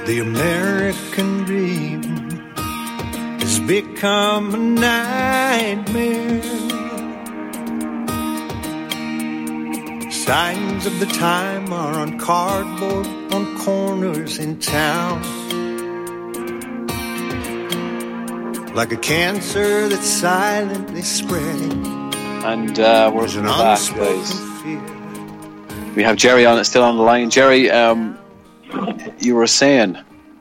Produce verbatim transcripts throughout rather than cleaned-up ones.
The American dream has become a nightmare. Signs of the time are on cardboard on corners in town. Like a cancer that's silently spreading. And uh, we're back, guys. We have Jerry on, still on the line. Jerry, um, you were saying...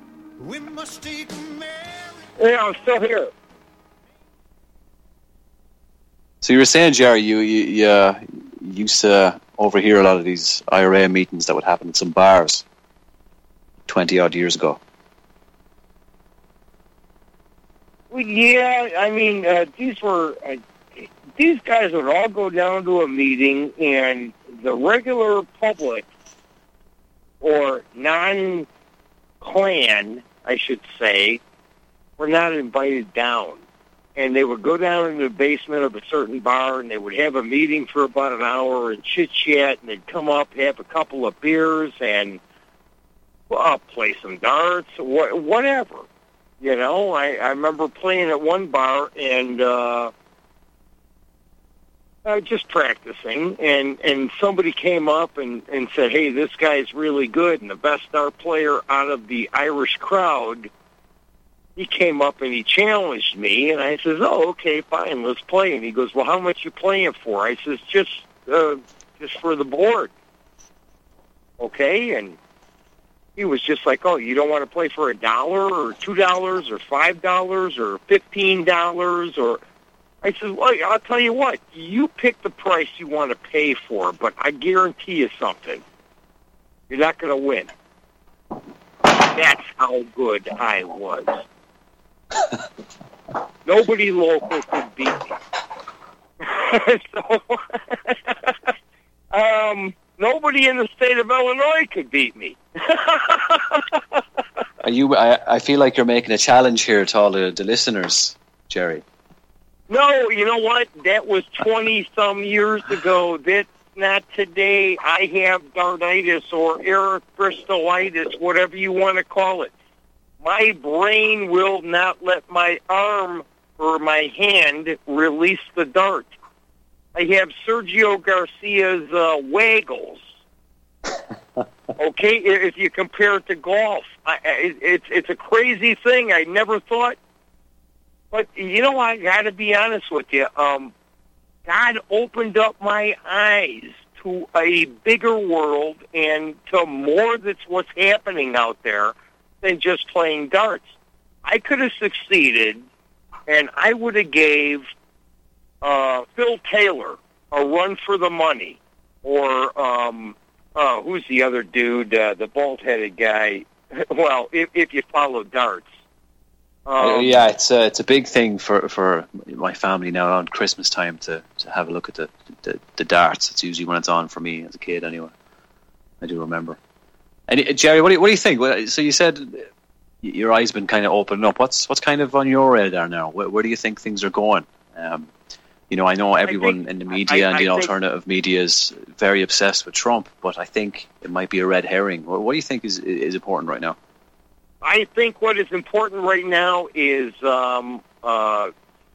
Yeah, I'm still here. So you were saying, Jerry, you, you, you uh, used to overhear a lot of these I R A meetings that would happen at some bars twenty-odd years ago. Well, yeah, I mean, uh, these were... Uh, these guys would all go down to a meeting, and the regular public, or non-clan, I should say, were not invited down. And they would go down into the basement of a certain bar, and they would have a meeting for about an hour and chit-chat, and they'd come up, have a couple of beers, and well, play some darts, wh- whatever. You know, I, I remember playing at one bar, and uh, uh, just practicing, and, and somebody came up and, and said, hey, this guy's really good, and the best dart player out of the Irish crowd, he came up and he challenged me, and I says, oh, okay, fine, let's play. And he goes, well, how much you playing for? I says, just uh, just for the board. Okay, and he was just like, oh, you don't want to play for a dollar or two dollars or five dollars or fifteen dollars? Or I said, well, I'll tell you what, you pick the price you want to pay for, but I guarantee you something. You're not going to win. That's how good I was. Nobody local could beat me. so, um, nobody in the state of Illinois could beat me. Are you? I, I feel like you're making a challenge here to all the, the listeners, Jerry. No, you know what? That was twenty-some years ago. That's not today. I have dartitis or erythrostolitis, whatever you want to call it. My brain will not let my arm or my hand release the dart. I have Sergio Garcia's uh, waggles. Okay, if you compare it to golf, I, it, it's it's a crazy thing. I never thought, but you know, I got to be honest with you. Um, God opened up my eyes to a bigger world and to more that's what's happening out there than just playing darts. I could have succeeded, and I would have gave uh, Phil Taylor a run for the money, or um, uh, who's the other dude, uh, the bald-headed guy? Well, if, if you follow darts. Um, uh, yeah, it's a, it's a big thing for, for my family now around Christmas time to, to have a look at the, the, the darts. It's usually when it's on for me as a kid anyway. I do remember. And uh, Jerry, what do you, what do you think? Well, so you said your eyes been kind of opening up. What's what's kind of on your radar now? Where, where do you think things are going? Um, you know, I know everyone think, in the media I, and the I alternative media is very obsessed with Trump, but I think it might be a red herring. What, what do you think is is important right now? I think what is important right now is um, uh,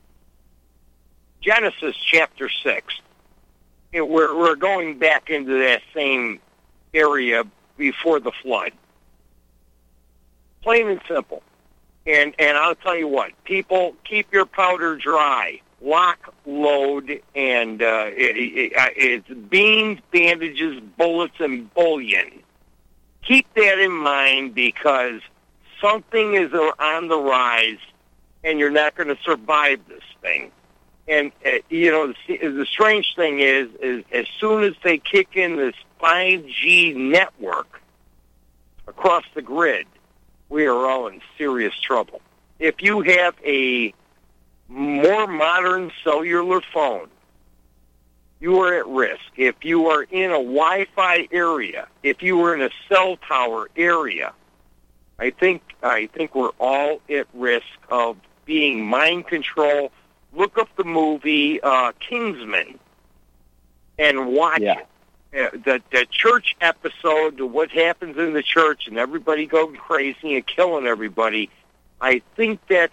Genesis chapter six. It, we're, we're going back into that same area before the flood. Plain and simple. And and I'll tell you what, people, keep your powder dry. Lock, load, and uh, it, it, it's beans, bandages, bullets, and bullion. Keep that in mind, because something is on the rise, and you're not going to survive this thing. And, uh, you know, the, the strange thing is, is as soon as they kick in this five G network across the grid, we are all in serious trouble. If you have a more modern cellular phone, you are at risk. If you are in a Wi-Fi area, if you are in a cell tower area, I think I think we're all at risk of being mind controlled. Look up the movie uh, Kingsman and watch yeah. it, uh, the the church episode, what happens in the church, and everybody going crazy and killing everybody. I think that's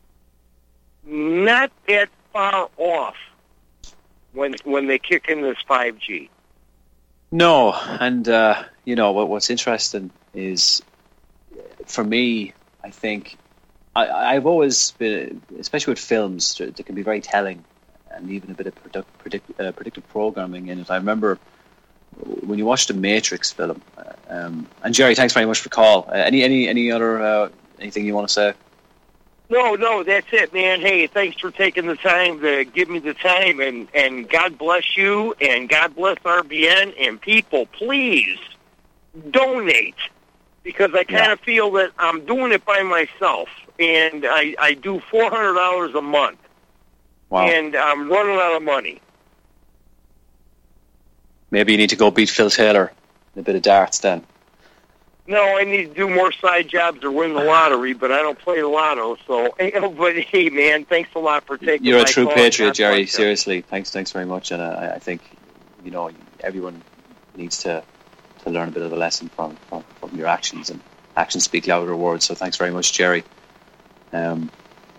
not that far off when when they kick in this five G. No, and uh, you know what? What's interesting is, for me, I think I, I've always been, especially with films, they can be very telling, and even a bit of predict, predict, uh, predictive programming in it. I remember when you watch the Matrix film, uh, um, and Jerry, thanks very much for the call. Uh, any any any other uh, anything you want to say? No, no, that's it, man. Hey, thanks for taking the time to give me the time, and, and God bless you, and God bless R B N, and people, please donate, because I kind of yeah. feel that I'm doing it by myself, and I, I do four hundred dollars a month, wow. and I'm running out of money. Maybe you need to go beat Phil Taylor in a bit of darts then. No, I need to do more side jobs or win the lottery, but I don't play the lotto. So, but hey, man, thanks a lot for taking. You're my a true call. patriot, Jerry. Seriously, thanks, thanks very much. And I, I think, you know, everyone needs to, to learn a bit of a lesson from, from, from your actions, and actions speak louder than words. So, thanks very much, Jerry. Um,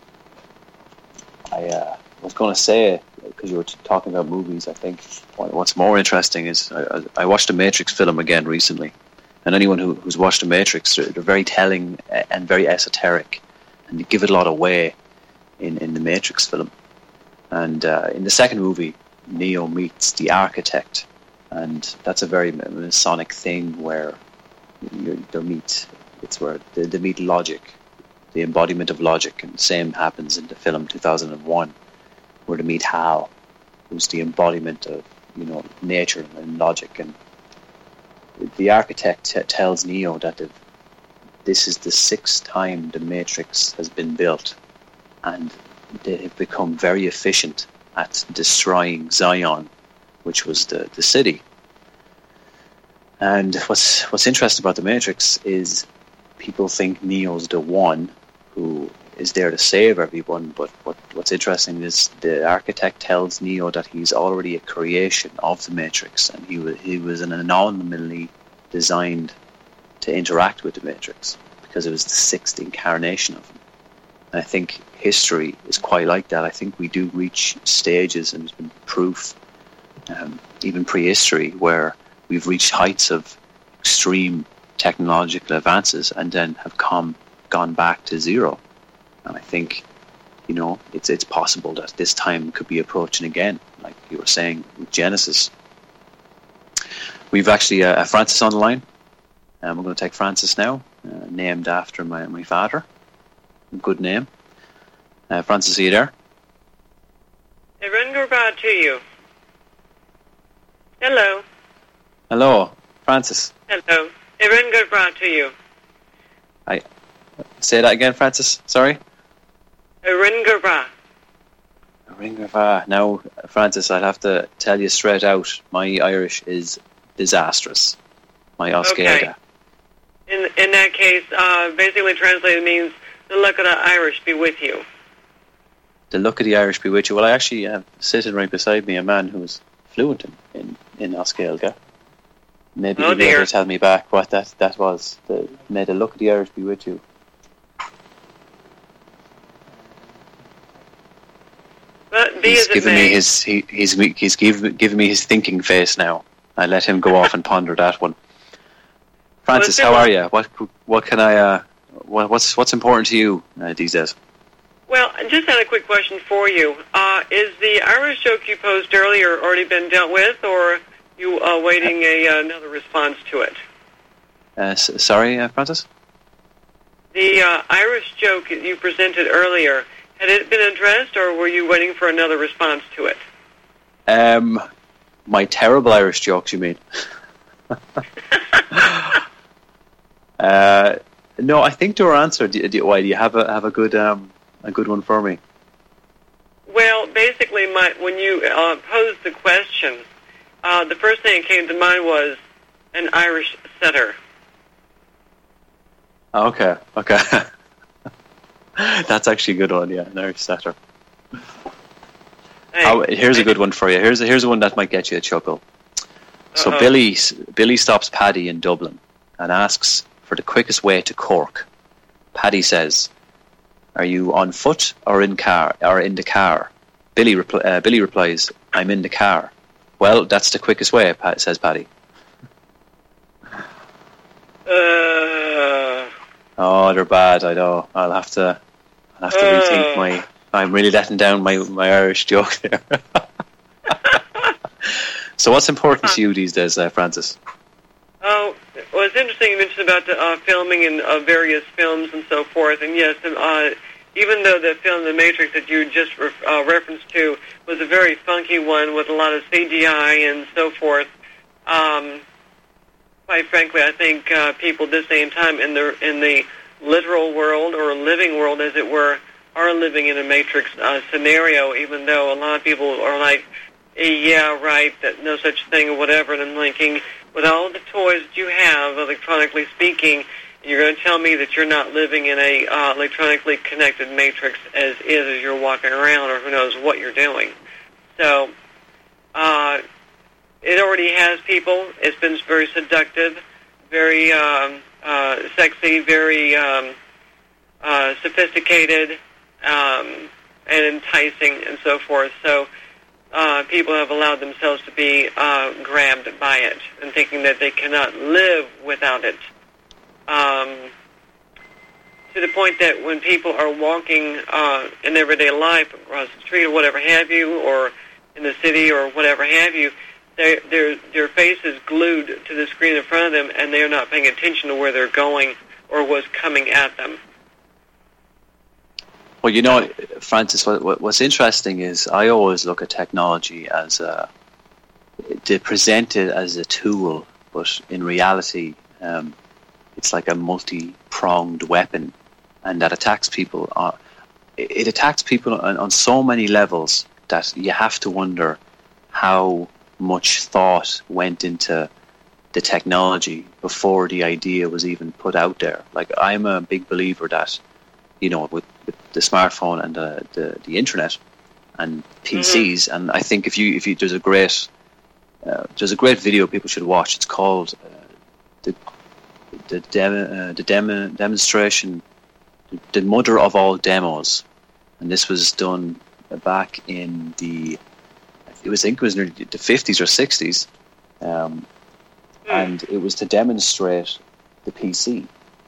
I uh, was going to say, because you were talking about movies, I think what's more interesting is I, I watched a Matrix film again recently. And anyone who, who's watched The Matrix, they're, they're very telling and very esoteric, and they give it a lot away in, in the Matrix film. And uh, in the second movie, Neo meets the Architect, and that's a very Masonic thing where you, they meet. It's where they, they meet logic, the embodiment of logic, and the same happens in the film two thousand one, where they meet Hal, who's the embodiment of, you know, nature and logic. And the Architect t- tells Neo that if this is the sixth time the Matrix has been built, and they have become very efficient at destroying Zion, which was the, the city. And what's what's interesting about the Matrix is people think Neo's the one who is there to save everyone, but what, what's interesting is the Architect tells Neo that he's already a creation of the Matrix, and he was, he was an anomaly designed to interact with the Matrix, because it was the sixth incarnation of him. And I think history is quite like that. I think we do reach stages, and there's been proof, um, even prehistory, where we've reached heights of extreme technological advances and then have come gone back to zero. And I think, you know, it's it's possible that this time could be approaching again, like you were saying with Genesis. We've actually uh, Francis on the line. Um, we're going to take Francis now, uh, named after my, my father. Good name. Uh, Francis, are you there? Irundurba to you. Hello. Hello, Francis. Hello. Irundurba to you. I say that again, Francis. Sorry. Irundurba. Irundurba. Now, Francis, I'd have to tell you straight out, my Irish is disastrous. My Osceola. Okay. In in that case, uh, basically translated means the luck of the Irish be with you. The luck of the Irish be with you. Well, I actually have sitting right beside me a man who is fluent in, in, in Osceola. Maybe oh, you'll be dear. able to tell me back what that, that was. The, may the luck of the Irish be with you. But be he's as it given may. me his he, he's he's given given me his thinking face now. I let him go off and ponder that one. Francis, well, how are you? What what can I uh what, what's what's important to you uh, these days? Well, I just had a quick question for you. Uh, is the Irish joke you posed earlier already been dealt with, or you are waiting a, uh, another response to it? Uh, s- sorry, uh, Francis? The uh, Irish joke you presented earlier, had it been addressed, or were you waiting for another response to it? Um, my terrible Irish jokes, you mean? uh, no, I think they were answered. Do, do, why, do you have a have a good um a good one for me? Well, basically, my when you uh, posed the question, uh, the first thing that came to mind was an Irish setter. Okay, okay. That's actually a good one, yeah, an Irish setter. Hey, How, here's a good one for you. Here's a, here's one that might get you a chuckle. So Uh-oh. Billy Billy stops Paddy in Dublin and asks for the quickest way to Cork. Paddy says, "Are you on foot or in car or in the car?" Billy repl- uh, Billy replies, "I'm in the car." "Well, that's the quickest way," Pat- says Paddy. Uh, Oh, they're bad. I know. I'll have to. I'll have to Uh. rethink my. I'm really letting down my my Irish joke there. So, what's important to you these days, uh, Francis? Oh, well, it's interesting you mentioned about the uh, filming in uh, various films and so forth. And yes, uh, even though the film The Matrix that you just re- uh, referenced to was a very funky one with a lot of C G I and so forth, um, quite frankly, I think uh, people this day and time in the in the literal world or living world, as it were, are living in a Matrix uh, scenario. Even though a lot of people are like, "Yeah, right, that no such thing," or whatever, and I'm thinking, with all the toys that you have, electronically speaking, you're going to tell me that you're not living in a uh, electronically connected matrix as is as you're walking around, or who knows what you're doing. So, uh, it already has people. It's been very seductive, very um, uh, sexy, very um, uh, sophisticated, um, and enticing, and so forth. So, Uh, people have allowed themselves to be uh, grabbed by it and thinking that they cannot live without it. Um, to the point that when people are walking uh, in everyday life across the street or whatever have you, or in the city or whatever have you, their their their face is glued to the screen in front of them, and they are not paying attention to where they're going or what's coming at them. Well, you know, Francis, what, what, what's interesting is I always look at technology as a, they present it as a tool, but in reality, um, it's like a multi-pronged weapon, and that attacks people. Uh, it, it attacks people on, on so many levels that you have to wonder how much thought went into the technology before the idea was even put out there. Like, I'm a big believer that, you know, with, with the smartphone and the, the, the internet and P Cs, mm-hmm. and I think if you if you there's a great uh, there's a great video people should watch. It's called uh, the the dem, uh, the demo, demonstration, the mother of all demos, and this was done back in the it was I think it was in the fifties or sixties, um, mm. and it was to demonstrate the P C,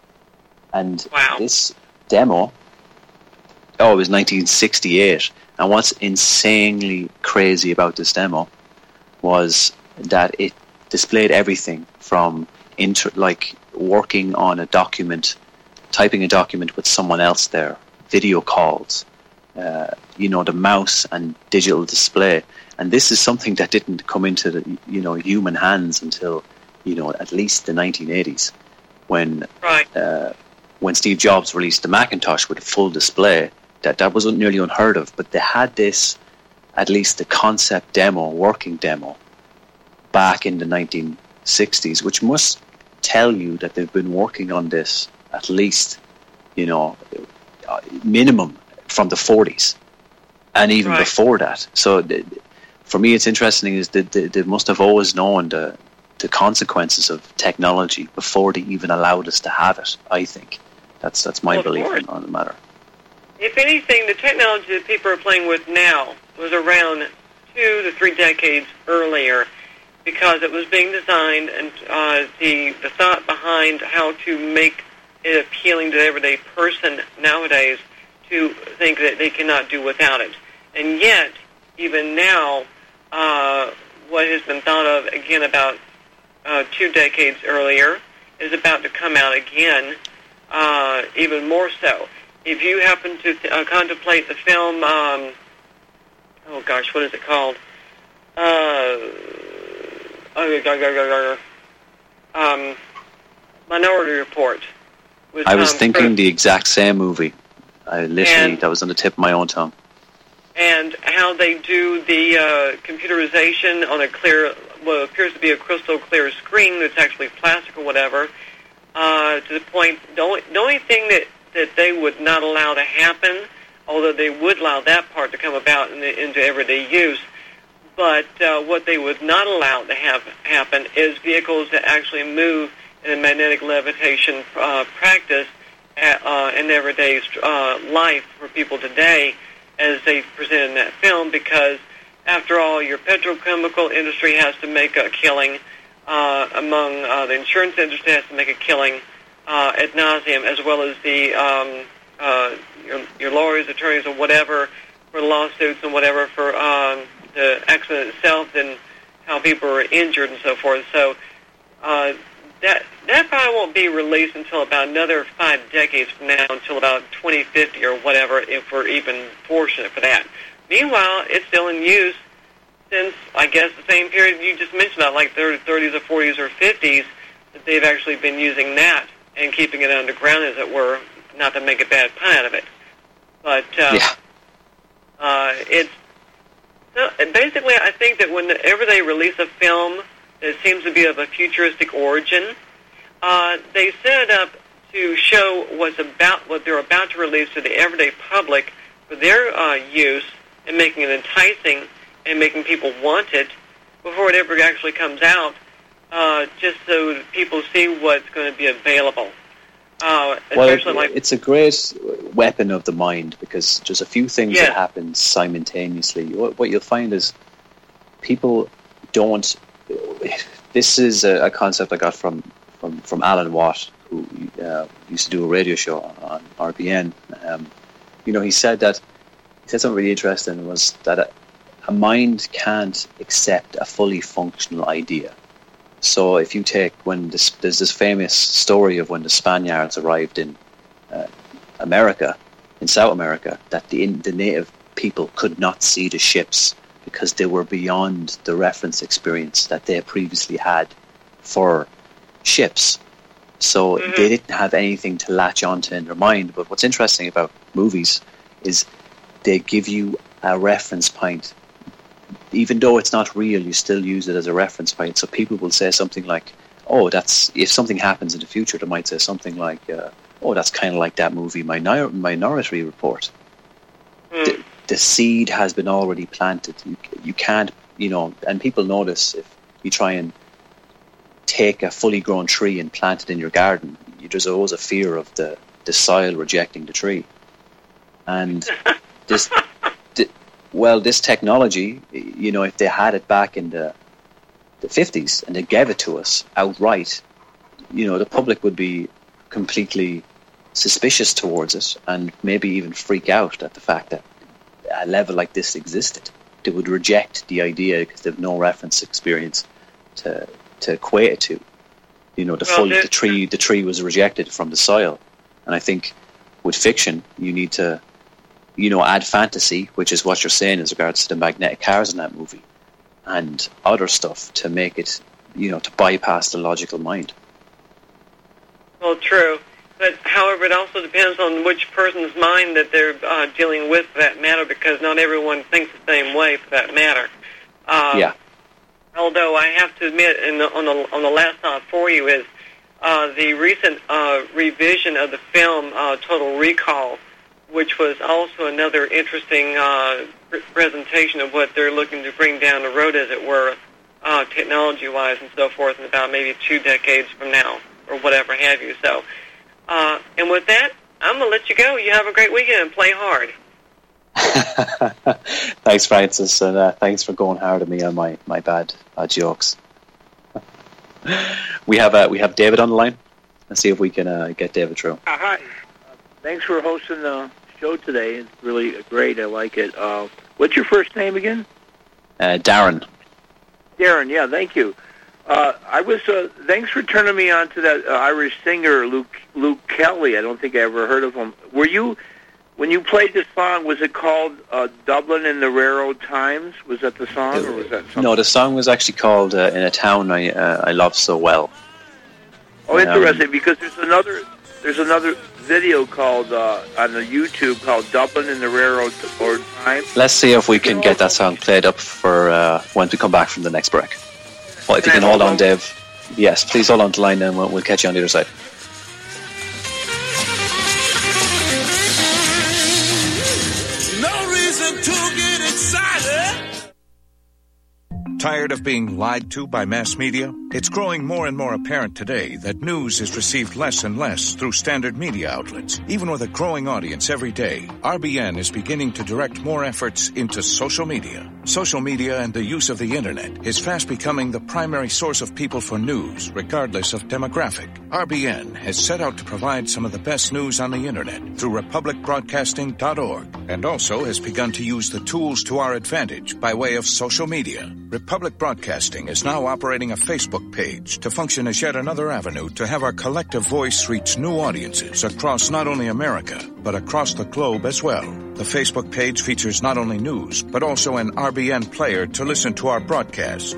and wow. this demo, oh, it was nineteen sixty-eight, and what's insanely crazy about this demo was that it displayed everything from inter- like working on a document, typing a document with someone else there, video calls, uh, you know, the mouse and digital display, and this is something that didn't come into the, you know, human hands until, you know, at least the nineteen eighties, when right. uh, when Steve Jobs released the Macintosh with a full display. That that wasn't nearly unheard of, but they had this, at least the concept demo, working demo, back in the nineteen sixties, which must tell you that they've been working on this at least, you know, minimum from the forties, and even right. before that. So th- for me, it's interesting is that they, they must have always known the the consequences of technology before they even allowed us to have it. I think that's that's my well, belief on, on the matter. If anything, the technology that people are playing with now was around two to three decades earlier, because it was being designed, and uh, the the thought behind how to make it appealing to the everyday person nowadays to think that they cannot do without it. And yet, even now, uh, what has been thought of, again, about uh, two decades earlier is about to come out again, uh, even more so. If you happen to uh, contemplate the film, um, oh gosh, what is it called? Uh, um, Minority Report. With, I was um, thinking Chris, the exact same movie. I literally, and, that was on the tip of my own tongue. And how they do the uh, computerization on a clear, what appears to be a crystal clear screen that's actually plastic or whatever, uh, to the point, the only, the only thing that that they would not allow to happen, although they would allow that part to come about in the, into everyday use, but uh, what they would not allow to have happen is vehicles that actually move in a magnetic levitation uh, practice at, uh, in everyday uh, life for people today, as they present in that film, because after all, your petrochemical industry has to make a killing, uh, among uh, the insurance industry has to make a killing uh, ad nauseum, as well as the um, uh, your, your lawyers, attorneys, or whatever for lawsuits and whatever for um, the accident itself and how people are injured and so forth. So uh, that that probably won't be released until about another five decades from now, until about twenty fifty or whatever, if we're even fortunate for that. Meanwhile, it's still in use since, I guess, the same period you just mentioned about, like the thirties or forties or fifties, that they've actually been using that and keeping it underground, as it were, not to make a bad pun out of it. But uh, yeah. uh, it's so basically, I think that whenever they release a film that seems to be of a futuristic origin, uh, they set it up to show what's about what they're about to release to the everyday public for their uh, use, and making it enticing and making people want it before it ever actually comes out, uh, just so that people see what's going to be available. Uh, well, especially like it's a great weapon of the mind, because there's a few things yeah. that happen simultaneously. What, what you'll find is people don't... This is a, a concept I got from, from, from Alan Watt, who uh, used to do a radio show on R B N. Um, you know, he said that he said something really interesting, was that a, a mind can't accept a fully functional idea. So if you take when this, there's this famous story of when the Spaniards arrived in uh, America, in South America, that the in, the native people could not see the ships because they were beyond the reference experience that they previously had for ships. So mm-hmm. they didn't have anything to latch onto in their mind. But what's interesting about movies is they give you a reference point. Even though it's not real, you still use it as a reference point. So people will say something like, oh, that's, if something happens in the future, they might say something like, uh, oh, that's kind of like that movie Minor- Minority Report. mm. The, the seed has been already planted. You, you can't, you know, and people know this, if you try and take a fully grown tree and plant it in your garden, you, there's always a fear of the, the soil rejecting the tree. And this... Well, this technology, you know, if they had it back in the the fifties and they gave it to us outright, you know, the public would be completely suspicious towards it and maybe even freak out at the fact that a level like this existed. They would reject the idea because they have no reference experience to to equate it to. You know, the well, full the tree the tree was rejected from the soil, and I think with fiction you need to, you know, add fantasy, which is what you're saying as regards to the magnetic cars in that movie, and other stuff to make it, you know, to bypass the logical mind. Well, true. But, however, it also depends on which person's mind that they're uh, dealing with for that matter, because not everyone thinks the same way for that matter. Uh, yeah. Although I have to admit, in the, on, the, on the last thought for you is uh, the recent uh, revision of the film uh, Total Recall, which was also another interesting uh, presentation of what they're looking to bring down the road, as it were, uh, technology-wise and so forth, in about maybe two decades from now, or whatever have you. So, uh, and with that, I'm going to let you go. You have a great weekend and play hard. Thanks, Francis, and uh, thanks for going hard at me on my, my bad, bad jokes. we have uh, we have David on the line. Let's see if we can uh, get David through. Uh, hi. Uh, thanks for hosting the show today. It's really great. I like it. Uh, what's your first name again? Uh, Darren. Darren, yeah, thank you. Uh, I was. Uh, thanks for turning me on to that uh, Irish singer, Luke Luke Kelly. I don't think I ever heard of him. Were you, when you played this song, was it called uh, Dublin in the Railroad Times? Was that the song, or was that something? No, the song was actually called uh, In a Town I uh, I Love So Well. Oh, interesting, um, because there's another there's another video called uh, on the YouTube called Dublin in the Railroad Times. Let's see if we can get that song played up for uh, when we come back from the next break. Well, if you can hold on, Dave. Yes, please hold on to the line, and we'll, we'll catch you on the other side. No reason to get excited. Tired of being lied to by mass media? It's growing more and more apparent today that news is received less and less through standard media outlets. Even with a growing audience every day, R B N is beginning to direct more efforts into social media. Social media and the use of the internet is fast becoming the primary source of people for news, regardless of demographic. R B N has set out to provide some of the best news on the internet through republic broadcasting dot org, and also has begun to use the tools to our advantage by way of social media. Republic Broadcasting is now operating a Facebook page to function as yet another avenue to have our collective voice reach new audiences across not only America, but across the globe as well. The Facebook page features not only news, but also an R B N player to listen to our broadcast.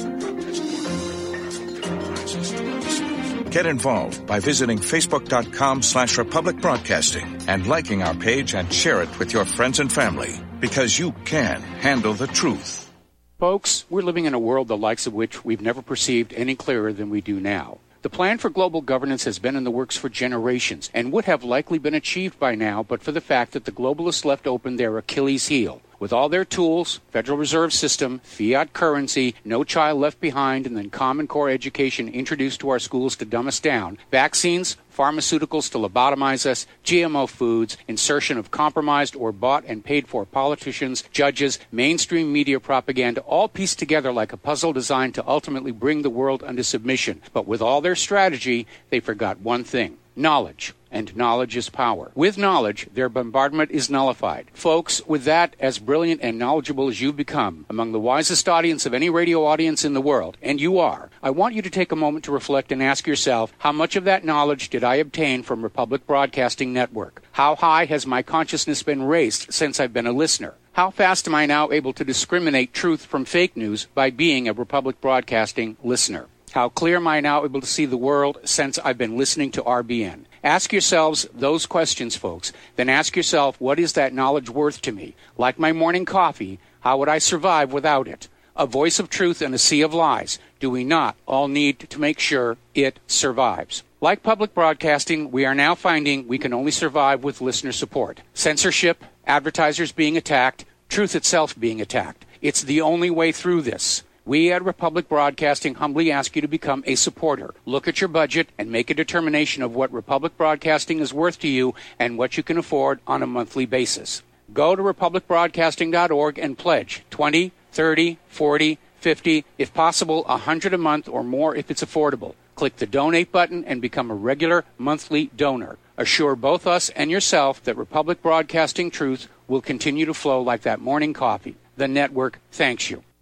Get involved by visiting facebook.com slash Republic Broadcasting and liking our page and share it with your friends and family, because you can handle the truth. Folks, we're living in a world the likes of which we've never perceived any clearer than we do now. The plan for global governance has been in the works for generations and would have likely been achieved by now but for the fact that the globalists left open their Achilles heel. With all their tools, Federal Reserve System, fiat currency, no child left behind, and then Common Core education introduced to our schools to dumb us down, vaccines, pharmaceuticals to lobotomize us, G M O foods, insertion of compromised or bought and paid for politicians, judges, mainstream media propaganda, all pieced together like a puzzle designed to ultimately bring the world under submission. But with all their strategy, they forgot one thing: knowledge. And knowledge is power. With knowledge, their bombardment is nullified. Folks, with that, as brilliant and knowledgeable as you've become, among the wisest audience of any radio audience in the world, and you are, I want you to take a moment to reflect and ask yourself, how much of that knowledge did I obtain from Republic Broadcasting Network? How high has my consciousness been raised since I've been a listener? How fast am I now able to discriminate truth from fake news by being a Republic Broadcasting listener? How clear am I now able to see the world since I've been listening to R B N? Ask yourselves those questions, folks. Then ask yourself, what is that knowledge worth to me? Like my morning coffee, how would I survive without it? A voice of truth in a sea of lies. Do we not all need to make sure it survives? Like public broadcasting, we are now finding we can only survive with listener support. Censorship, advertisers being attacked, truth itself being attacked. It's the only way through this. We at Republic Broadcasting humbly ask you to become a supporter. Look at your budget and make a determination of what Republic Broadcasting is worth to you and what you can afford on a monthly basis. Go to republic broadcasting dot org and pledge twenty, thirty, forty, fifty, if possible one hundred a month or more if it's affordable. Click the donate button and become a regular monthly donor. Assure both us and yourself that Republic Broadcasting truth will continue to flow like that morning coffee. The network thanks you.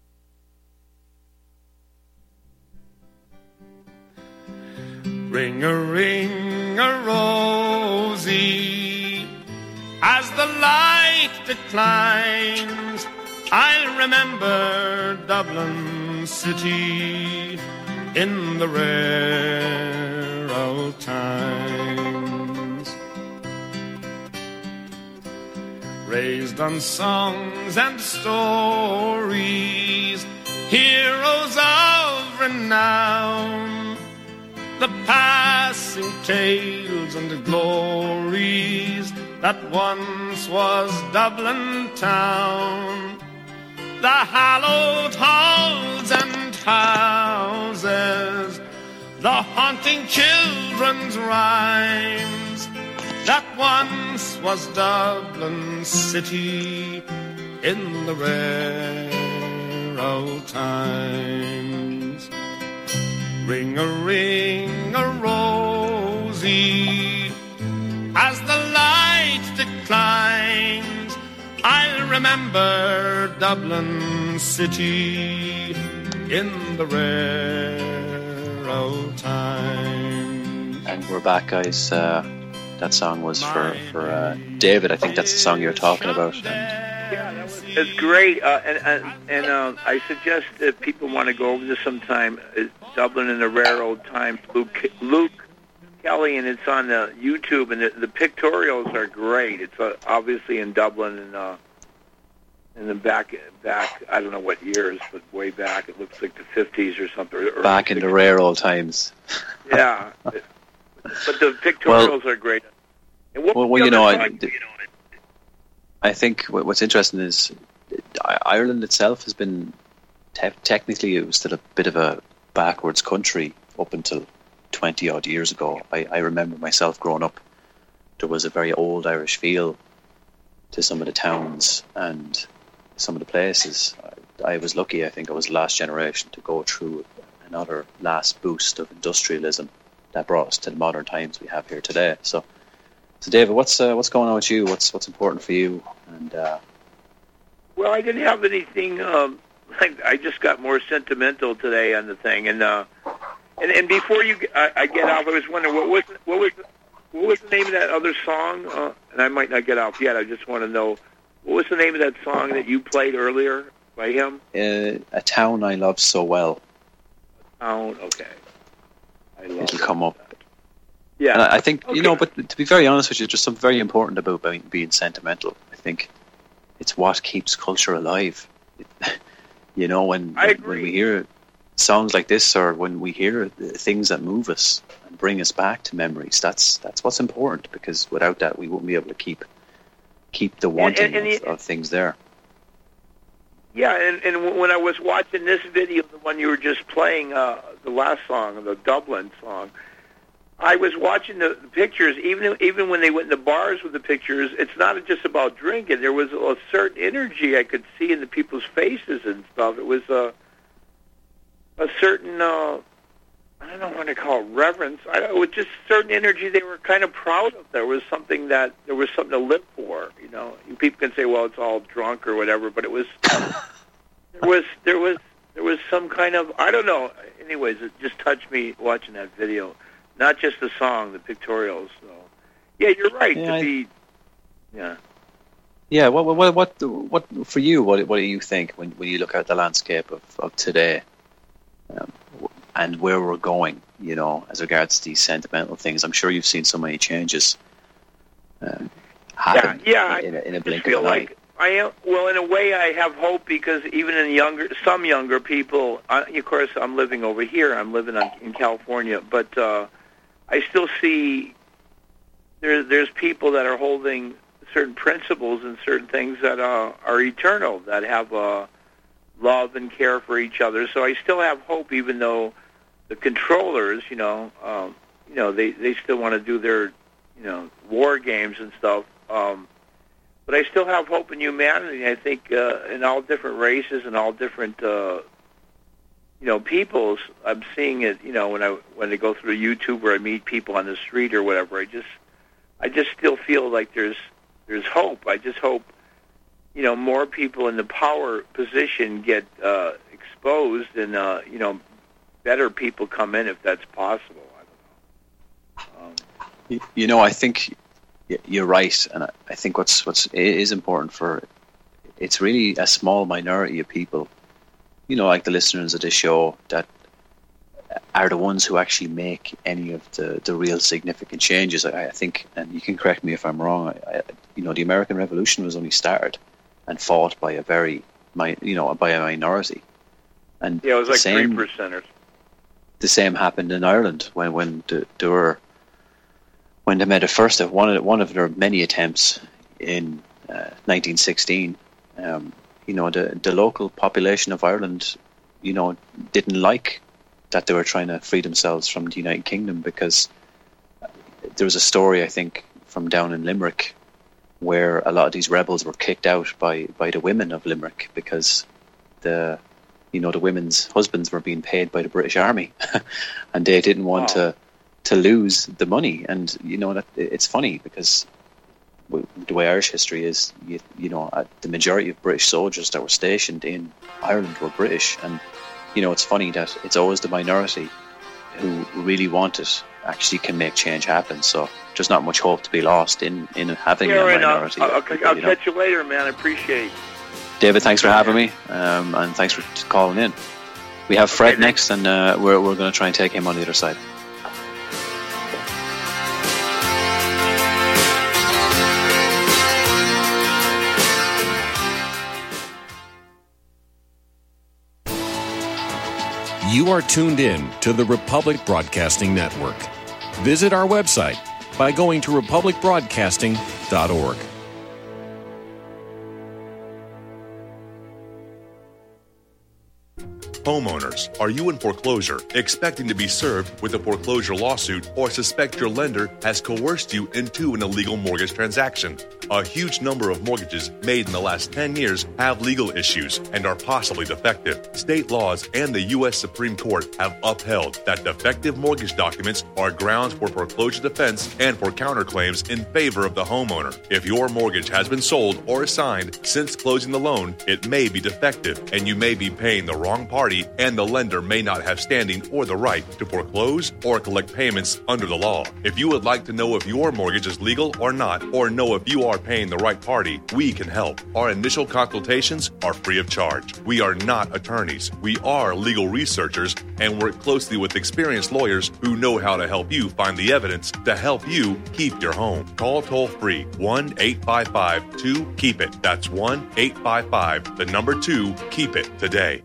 Ring-a-ring-a-rosy, as the light declines, I'll remember Dublin City in the rare old times. Raised on songs and stories, heroes of renown, the passing tales and the glories that once was Dublin town. The hallowed halls and houses, the haunting children's rhymes, that once was Dublin City in the rare old times. Ring-a-ring-a-rosy, as the light declines, I'll remember Dublin City in the rare old time. And we're back, guys. Uh, that song was for, for uh, David. I think that's the song you're talking about. And yeah, that was, it's great. Uh, and and, and uh, I suggest that people want to go over this sometime. Uh, Dublin in the rare old times. Luke, Luke Kelly, and it's on uh, YouTube, and the, the pictorials are great. It's uh, obviously in Dublin, and uh, in the back, back I don't know what years, but way back. It looks like the fifties or something. Or back in the rare old times. Yeah, but the pictorials well, are great. And what well, well you know, I, I think what's interesting is Ireland itself has been te- technically it was still a bit of a backwards country up until twenty odd years ago. I, I remember myself growing up, there was a very old Irish feel to some of the towns and some of the places. I, I was lucky, I think I was the last generation to go through another last boost of industrialism that brought us to the modern times we have here today. So, so David, what's uh, what's going on with you? What's what's important for you? And uh, well, I didn't have anything. Um, I, I just got more sentimental today on the thing, and uh, and, and before you, I, I get off, I was wondering what was what was what was the name of that other song? Uh, and I might not get off yet. I just want to know what was the name of that song that you played earlier by him? Uh, A Town I Love So Well. Town, okay. I love It'll come up. That. Yeah, and I, I think okay. you know. But to be very honest with you, there's something very important about being, being sentimental. I think it's what keeps culture alive. It, you know, when I when, when we hear songs like this, or when we hear things that move us and bring us back to memories, that's that's what's important. Because without that, we won't be able to keep keep the wanting and, and, and of, the, of things there. Yeah, and, and when I was watching this video, the one you were just playing, uh, the last song, the Dublin song, I was watching the, the pictures. Even even when they went in the bars with the pictures, it's not just about drinking. There was a certain energy I could see in the people's faces and stuff. It was a a certain uh, I don't know what to call it, reverence. I don't, it was just certain energy they were kind of proud of. There was something that there was something to live for. You know, people can say, "Well, it's all drunk or whatever," but it was there was there was there was some kind of I don't know. Anyways, it just touched me watching that video. Not just the song, the pictorials. So, yeah, you're right. Yeah, to I, be, yeah, yeah. What what what what for you? What what do you think when when you look at the landscape of of today, um, and where we're going? You know, as regards to these sentimental things, I'm sure you've seen so many changes um, happen. Yeah, yeah. In, in, a, in a I blink feel of an like eye. I am. Well, in a way, I have hope because even in younger, some younger people. I, of course, I'm living over here. I'm living on, in California, but. Uh, I still see there, there's people that are holding certain principles and certain things that uh, are eternal, that have uh, love and care for each other. So I still have hope, even though the controllers, you know, um, you know, they, they still want to do their, you know, war games and stuff. Um, but I still have hope in humanity. I think uh, in all different races and all different. Uh, You know, people's. I'm seeing it. You know, when I when I go through YouTube or I meet people on the street or whatever, I just, I just still feel like there's there's hope. I just hope, you know, more people in the power position get uh, exposed, and uh, you know, better people come in if that's possible. I don't know. Um, you, you know, I think you're right, and I, I think what's what's is important for it's really a small minority of people. You know, like the listeners of this show that are the ones who actually make any of the, the real significant changes. I, I think, and you can correct me if I'm wrong, I, I, you know, the American Revolution was only started and fought by a very, my, you know, by a minority. And yeah, it was like same, three percenters. The same happened in Ireland when when the, there were when they made a first of one of one of their many attempts in uh, nineteen sixteen. Um, You know, the the local population of Ireland, you know, didn't like that they were trying to free themselves from the United Kingdom, because there was a story, I think, from down in Limerick where a lot of these rebels were kicked out by, by the women of Limerick because the, you know, the women's husbands were being paid by the British Army and they didn't want wow. to to lose the money. And, you know, that it's funny because the way Irish history is, you, you know, the majority of British soldiers that were stationed in Ireland were British. And, you know, it's funny that it's always the minority who really want it actually can make change happen. So there's not much hope to be lost in, in having yeah, a right, minority. I'll, I'll, people, I'll you know. catch you later, man. I appreciate it. David, thanks for having me, um, and thanks for calling in. We have Fred okay, next, and uh, we're, we're going to try and take him on the other side. You are tuned in to the Republic Broadcasting Network. Visit our website by going to republic broadcasting dot org. Homeowners, are you in foreclosure, expecting to be served with a foreclosure lawsuit, or suspect your lender has coerced you into an illegal mortgage transaction? A huge number of mortgages made in the last ten years have legal issues and are possibly defective. State laws and the U S Supreme Court have upheld that defective mortgage documents are grounds for foreclosure defense and for counterclaims in favor of the homeowner. If your mortgage has been sold or assigned since closing the loan, it may be defective, and you may be paying the wrong party, and the lender may not have standing or the right to foreclose or collect payments under the law. If you would like to know if your mortgage is legal or not, or know if you are paying the right party, we can help. Our initial consultations are free of charge. We are not attorneys. We are legal researchers and work closely with experienced lawyers who know how to help you find the evidence to help you keep your home. Call toll free one eight five five two keep it. That's one eight five five, the number two, keep it today.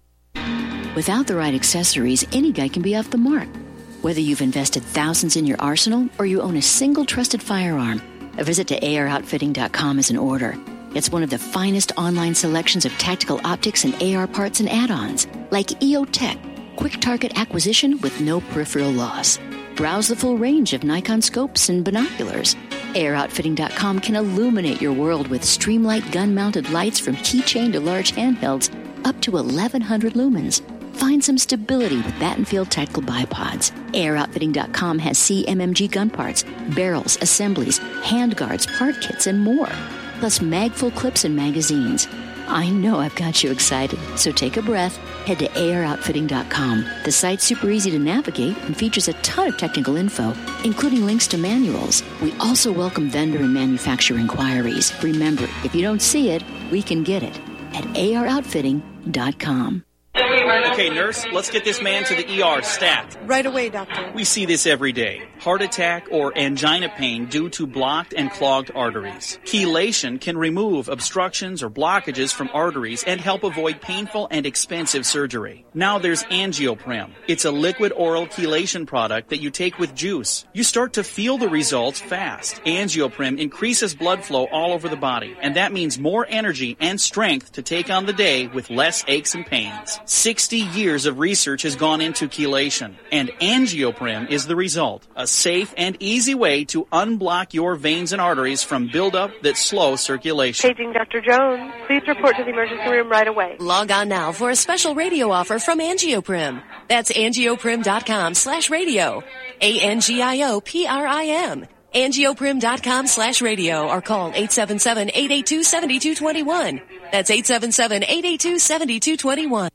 Without the right accessories, any guy can be off the mark. Whether you've invested thousands in your arsenal or you own a single trusted firearm, a visit to A R outfitting dot com is in order. It's one of the finest online selections of tactical optics and A R parts and add-ons, like E O Tech, quick target acquisition with no peripheral loss. Browse the full range of Nikon scopes and binoculars. A R outfitting dot com can illuminate your world with Streamlight gun-mounted lights from keychain to large handhelds up to eleven hundred lumens. Find some stability with Battenfield Tactical Bipods. A R outfitting dot com has C M M G gun parts, barrels, assemblies, handguards, part kits, and more. Plus mag-full clips and magazines. I know I've got you excited, so take a breath. Head to A R outfitting dot com. The site's super easy to navigate and features a ton of technical info, including links to manuals. We also welcome vendor and manufacturer inquiries. Remember, if you don't see it, we can get it at A R outfitting dot com. Okay, nurse, let's get this man to the E R stat. Right away, doctor. We see this every day. Heart attack or angina pain due to blocked and clogged arteries. Chelation can remove obstructions or blockages from arteries and help avoid painful and expensive surgery. Now there's Angioprim. It's a liquid oral chelation product that you take with juice. You start to feel the results fast. Angioprim increases blood flow all over the body, and that means more energy and strength to take on the day with less aches and pains. sixty years of research has gone into chelation, and Angioprim is the result. A safe and easy way to unblock your veins and arteries from buildup that slow circulation. Paging Doctor Jones. Please report to the emergency room right away. Log on now for a special radio offer from Angioprim. That's angioprim dot com slash radio. A N G I O P R I M. angioprim dot com slash radio or call eight seven seven, eight eight two, seven two two one. That's eight seven seven, eight eight two, seven two two one.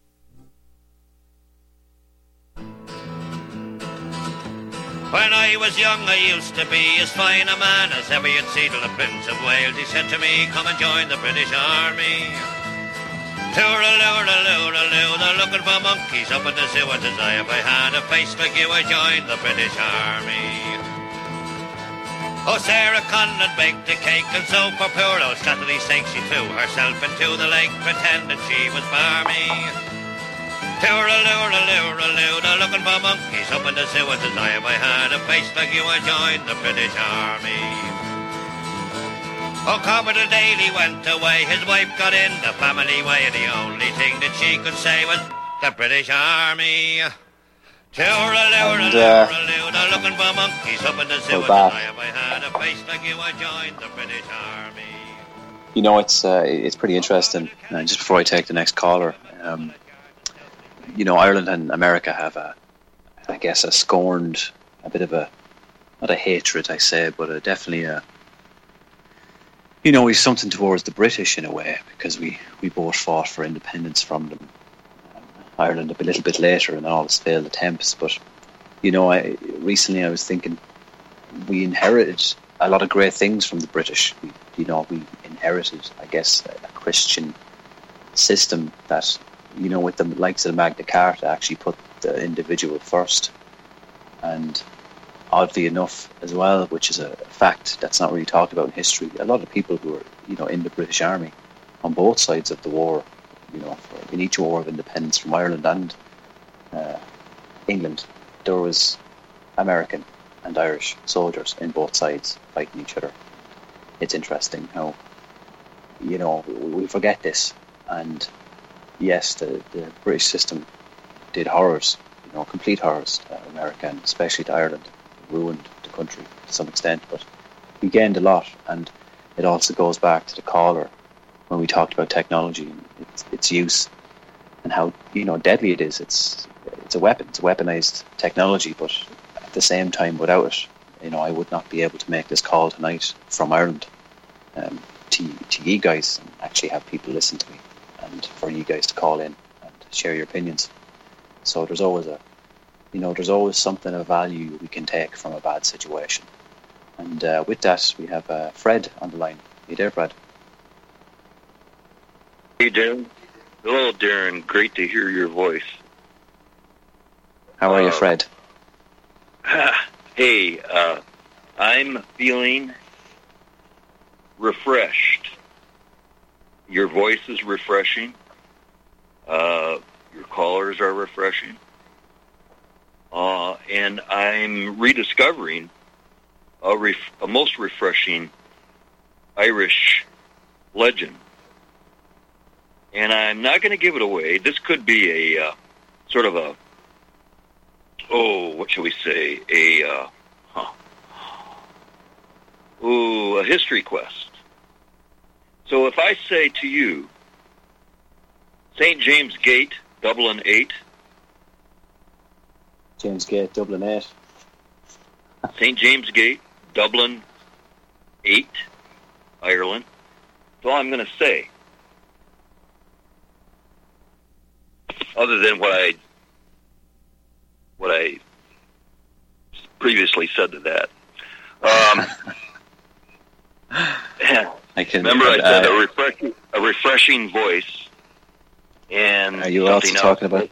When I was young, I used to be as fine a man as ever you'd see till the Prince of Wales. He said to me, come and join the British Army. Tooraloo-raloo-raloo, they're looking for monkeys up in the zoo. And says I, if I had a face like you, I'd join the British Army. Oh, Sarah Conlon baked a cake, and so for poor old Slattery's sake, she threw herself into the lake, pretending she was barmy. Tooraloo-raloo-raloo, they're looking for monkeys up in the zoo. And says I, if I had a face like you, I'd join the British Army. Oh, Corbett Daly went away, his wife got in the family way, and the only thing that she could say was the British Army. Tooraloo-raloo-raloo, they're looking for monkeys up in the zoo. And says I, if I had a face like you, I'd join the British Army. You know, it's uh, it's pretty interesting. Uh, just before I take the next caller, um, you know, Ireland and America have a, I guess, a scorned, a bit of a, not a hatred, I say, but a, definitely a, you know, we've something towards the British in a way, because we, we both fought for independence from them. Um, Ireland a little bit later and all its failed attempts, but, you know, I, recently I was thinking we inherited a lot of great things from the British. We, you know, we inherited, I guess, a, a Christian system that, you know, with the likes of the Magna Carta, actually put the individual first. And oddly enough, as well, which is a fact that's not really talked about in history, a lot of people who were, you know, in the British Army on both sides of the war, you know, for, in each war of independence from Ireland and uh, England, there was American and Irish soldiers in both sides fighting each other. It's interesting how, you know, we forget this, and yes, the, the British system did horrors, you know, complete horrors to America and especially to Ireland. It ruined the country to some extent, but we gained a lot. And it also goes back to the caller when we talked about technology and its, its use and how, you know, deadly it is. It's it's a weapon. It's a weaponized technology, but at the same time, without it, you know, I would not be able to make this call tonight from Ireland um, to, to you guys and actually have people listen to me and for you guys to call in and share your opinions. So there's always a, you know, there's always something of value we can take from a bad situation. And uh, with that, we have uh, Fred on the line. Are you there, Fred? Hey, Darren. Hello, Darren. Great to hear your voice. How are uh, you, Fred? Hey, uh, I'm feeling refreshed. Your voice is refreshing. Uh, your callers are refreshing. Uh, and I'm rediscovering a, ref- a most refreshing Irish legend. And I'm not going to give it away. This could be a uh, sort of a, oh, what shall we say, a, uh, huh, ooh, a history quest. So if I say to you, Saint James Gate, Dublin eight. James Gate, Dublin eight. Saint James Gate, Dublin eight, Ireland. That's all I'm going to say. Other than what I what I previously said to that. Um, I can remember I uh, said a refreshing, a refreshing voice. And are you also talking about?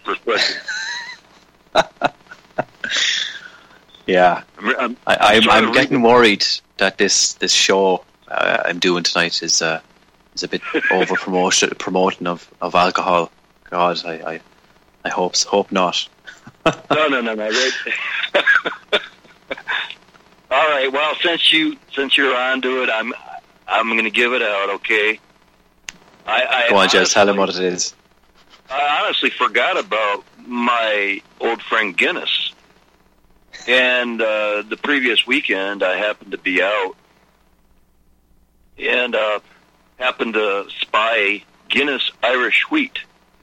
Yeah, I'm, I'm, I, I'm, I'm I'm getting worried that this this show uh, I'm doing tonight is uh, is a bit over promotion promoting of, of alcohol. God, I, I I hope hope not. no, no, no, no. Right. All right. Well, since you since you're on to it, I'm I'm going to give it out. Okay. I, I Go on, Jess. Tell him what it is. I honestly forgot about my old friend Guinness. And uh, the previous weekend, I happened to be out and uh, happened to spy Guinness Irish Wheat.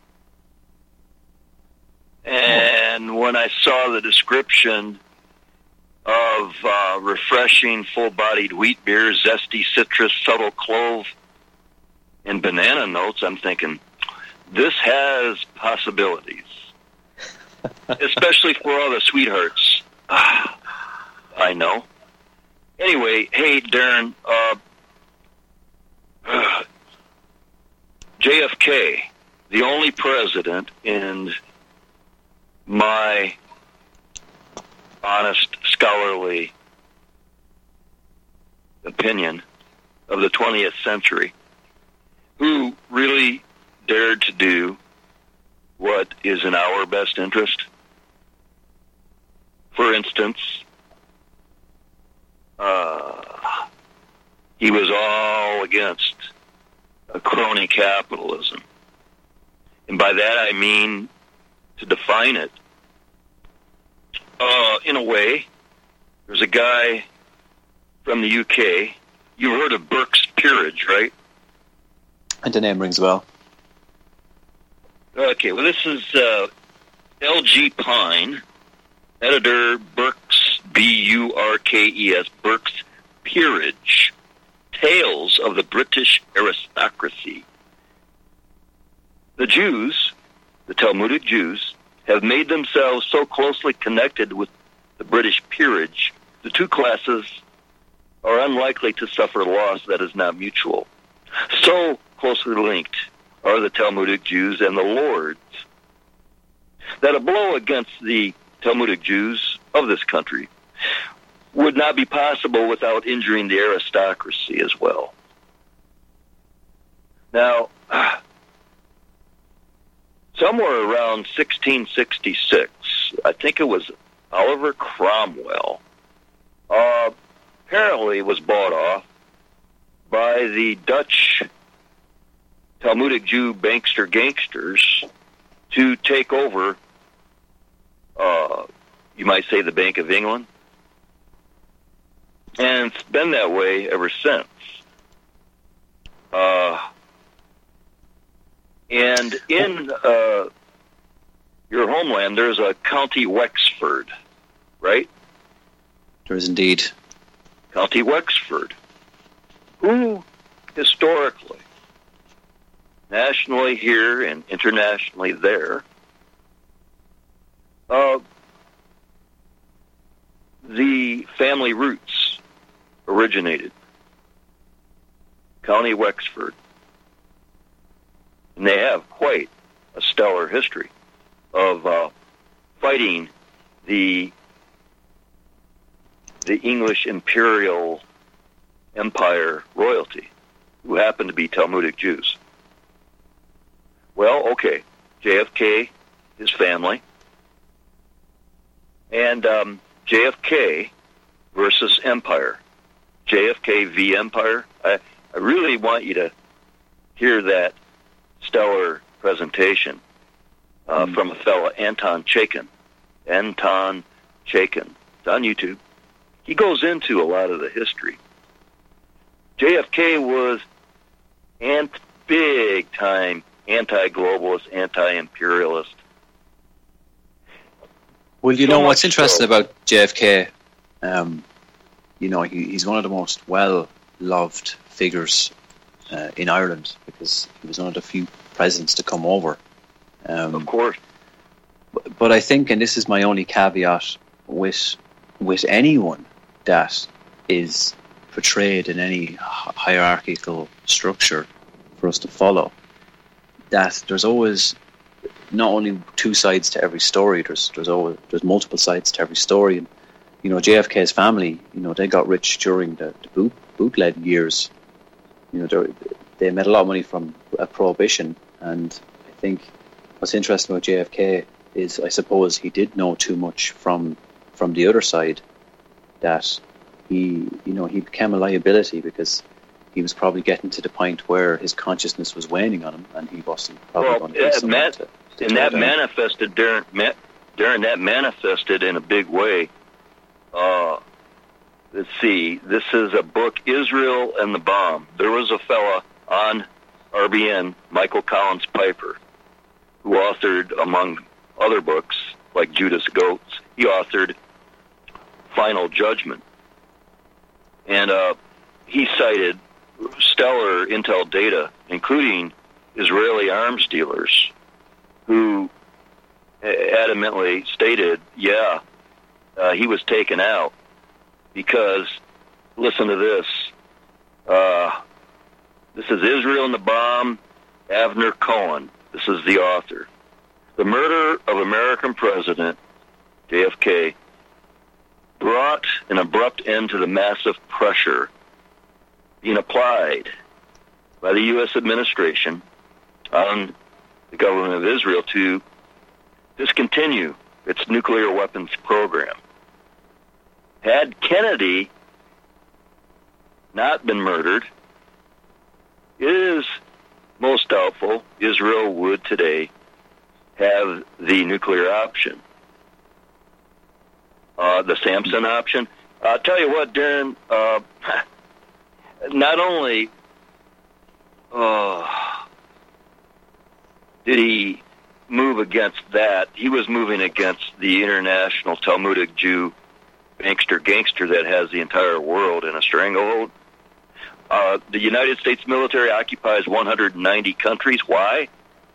And when I saw the description of uh, refreshing, full-bodied wheat beer, zesty citrus, subtle clove, and banana notes, I'm thinking, this has possibilities, especially for all the sweethearts. Ah, I know. Anyway, hey, Darren, uh, uh, J F K, the only president in my honest, scholarly opinion of the twentieth century, who really dared to do what is in our best interest. For instance, uh, he was all against a crony capitalism. And by that I mean, to define it, uh, in a way, there's a guy from the U K. You've heard of Burke's Peerage, right? And the name rings a bell. Okay, well, this is uh, L G Pine, editor, Burke's, B U R K E S, Burke's Peerage, Tales of the British Aristocracy. The Jews, the Talmudic Jews, have made themselves so closely connected with the British peerage, the two classes are unlikely to suffer loss that is not mutual. So closely linked are the Talmudic Jews and the lords that a blow against the Talmudic Jews of this country would not be possible without injuring the aristocracy as well. Now, somewhere around sixteen sixty-six, I think it was Oliver Cromwell, uh, apparently was bought off by the Dutch Talmudic Jew bankster gangsters to take over, uh, you might say, the Bank of England. And it's been that way ever since. Uh, and in uh, your homeland, there's a County Wexford, right? There is indeed. County Wexford, who historically, nationally here and internationally there, uh, the family roots originated. County Wexford. And they have quite a stellar history of uh, fighting the the English imperial empire royalty, who happen to be Talmudic Jews. Well, okay, J F K, his family, and um, J F K versus Empire. J F K v. Empire. I, I really want you to hear that stellar presentation uh, mm. from a fellow, Anton Chaikin. Anton Chaikin. It's on YouTube. He goes into a lot of the history. J F K was ant- big-time anti-globalist, anti-imperialist. Well, you So know what's much interesting so. about J F K? Um, you know, he, he's one of the most well-loved figures uh, in Ireland because he was one of the few presidents to come over. Um, of course. But, but I think, and this is my only caveat with with anyone that is portrayed in any hi- hierarchical structure for us to follow, that there's always not only two sides to every story. There's there's always there's multiple sides to every story. And you know, J F K's family, you know, they got rich during the, the boot bootleg years. You know, they made a lot of money from uh, Prohibition, and I think what's interesting about J F K is, I suppose, he did know too much from from the other side, that he, you know, he became a liability because he was probably getting to the point where his consciousness was waning on him, and he wasn't probably Well, going to be uh, someone Matt, to, to and tear that down. manifested during, ma- during that manifested in a big way. Uh, let's see. This is a book, Israel and the Bomb. There was a fella on R B N, Michael Collins Piper, who authored, among other books, like Judas Goats, he authored Final Judgment. And uh, he cited stellar intel data, including Israeli arms dealers, who adamantly stated, yeah, uh, he was taken out because, listen to this, uh, this is Israel and the Bomb, Avner Cohen. This is the author. The murder of American President J F K brought an abrupt end to the massive pressure being applied by the U S administration on the government of Israel to discontinue its nuclear weapons program. Had Kennedy not been murdered, it is most doubtful Israel would today have the nuclear option. Uh, the Samson option. I'll tell you what, Darren, uh, not only uh, did he move against that, he was moving against the international Talmudic Jew bankster gangster that has the entire world in a stranglehold. Uh, the United States military occupies one hundred ninety countries. Why?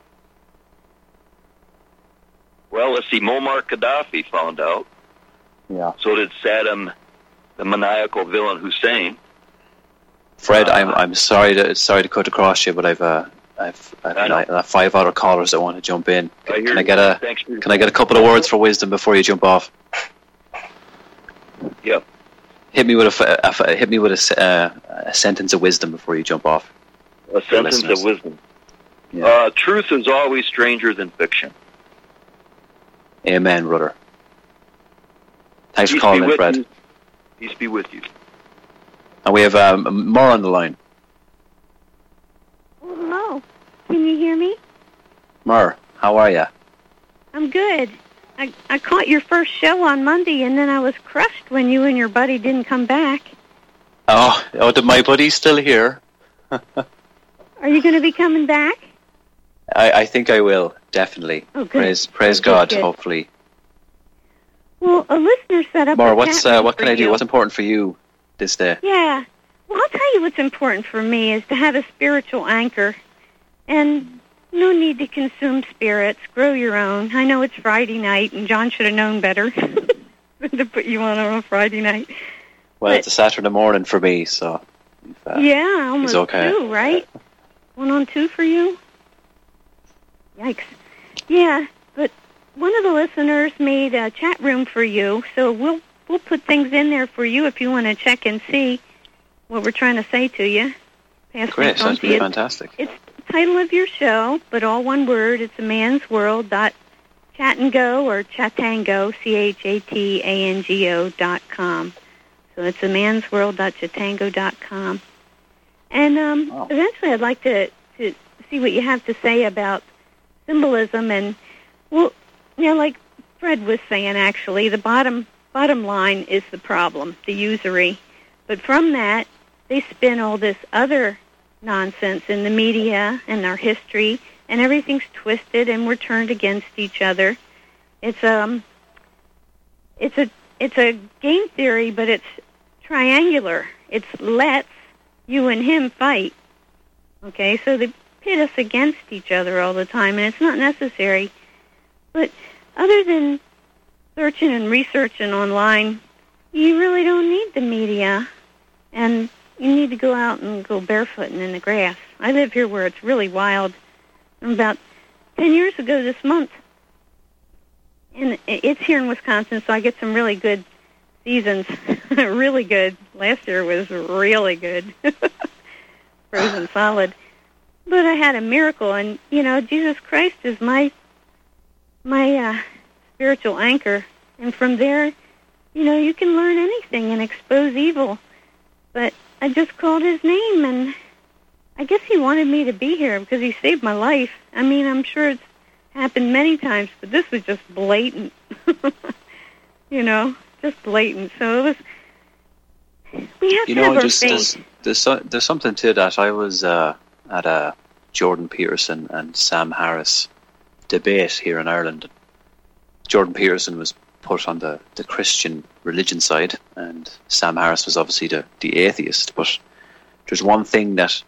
Well, let's see, Muammar Gaddafi found out. Yeah. So did Saddam, the maniacal villain Hussein. Fred, Uh, I'm I'm sorry to sorry to cut across you, but I've uh, I've I've, I know. I have five other callers that want to jump in. I hear Can I you. get a Thanks for your Can I get a couple of words for wisdom before you jump off? Yep. Hit me with a, f- a f- hit me with a, s- uh, a sentence of wisdom before you jump off. A sentence listeners. of wisdom. Yeah. Uh, truth is always stranger than fiction. Amen, brother. Thanks for Peace calling be in, with Fred. you. Peace be with you. And we have um, more on the line. No. hear me? Mer, how are you? I'm good. I, I caught your first show on Monday, and then I was crushed when you and your buddy didn't come back. Oh, oh, did my buddy's still here? Are you going to be coming back? I, I think I will, definitely. Oh, good. Praise, praise Good, God, good, good. hopefully. Well, a listener set up Mer, a what's chat uh, room what can for I do? you. What's important for you this day? Yeah. Well, I'll tell you what's important for me is to have a spiritual anchor. And no need to consume spirits. Grow your own. I know it's Friday night, and John should have known better than to put you on on a Friday night. Well, But- it's a Saturday morning for me, so... if, uh, yeah, almost okay. two, right? One on two for you? Yikes. Yeah, but one of the listeners made a chat room for you, so we'll we'll put things in there for you if you want to check and see what we're trying to say to you. Pass Great, things on sounds to you. fantastic. It's the title of your show, but all one word. It's a man's world dot chat and go or chatango, C H A T A N G O dot com. So it's a man's world dot chatango dot com. And um, Oh. eventually I'd like to, to see what you have to say about symbolism. And, well, you know, like Fred was saying, actually, the bottom bottom line is the problem, the usury. But from that, they spin all this other nonsense in the media and our history, and everything's twisted, and we're turned against each other. It's um, it's a it's a game theory, but it's triangular. It's let's you and him fight. Okay, so they pit us against each other all the time, and it's not necessary. But other than searching and researching online, you really don't need the media, and you need to go out and go barefooting in the grass. I live here where it's really wild. About ten years ago this month, and it's here in Wisconsin, so I get some really good seasons. Really good. Last year was really good. Frozen solid. But I had a miracle, and, you know, Jesus Christ is my my uh, spiritual anchor. And from there, you know, you can learn anything and expose evil. But I just called his name, and I guess he wanted me to be here because he saved my life. I mean, I'm sure it's happened many times, but this was just blatant. You know, just blatant. So it was, we have You to know, have our just faith. there's, there's so- there's something to that. I was uh, at a Jordan Peterson and Sam Harris debate here in Ireland. Jordan Peterson was put on the, the Christian religion side, and Sam Harris was obviously the, the atheist. But there's one thing that,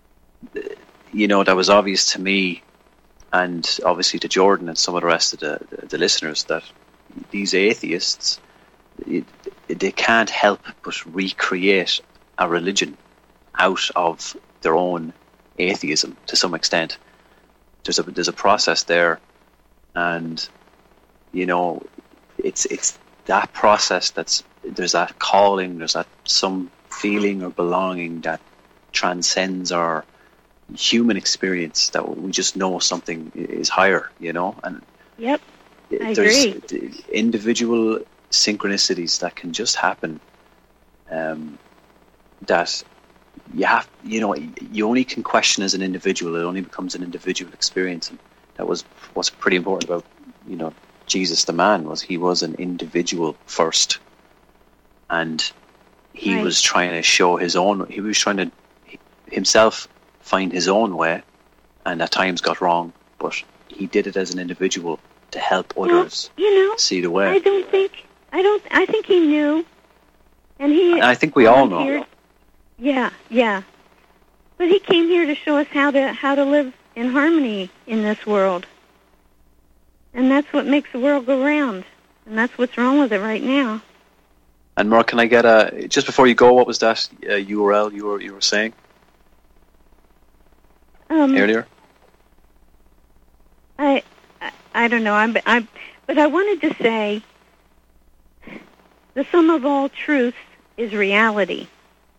you know, that was obvious to me, and obviously to Jordan and some of the rest of the, the, the listeners, that these atheists, it, they can't help but recreate a religion out of their own atheism to some extent. There's a there's a process there, and you know, it's it's that process that's there's that calling, there's that some feeling or belonging that transcends our human experience, that we just know something is higher, you know, and Yep, I there's agree. individual synchronicities that can just happen, um, that you have, you know, you only can question as an individual. It only becomes an individual experience, and that was what's pretty important about, you know, Jesus the man, was he was an individual first, and he Right. was trying to show his own, he was trying to himself find his own way, and at times got wrong, but he did it as an individual to help others Well, you know, see the way. I don't think, I don't, I think he knew, and he. And I think we all know. volunteered. Yeah, yeah. But he came here to show us how to how to live in harmony in this world, and that's what makes the world go round, and that's what's wrong with it right now. And Mark, can I get a, just before you go, what was that uh, U R L you were you were saying Um, earlier? I, I, I don't know. I'm, I'm, but I wanted to say, the sum of all truths is reality.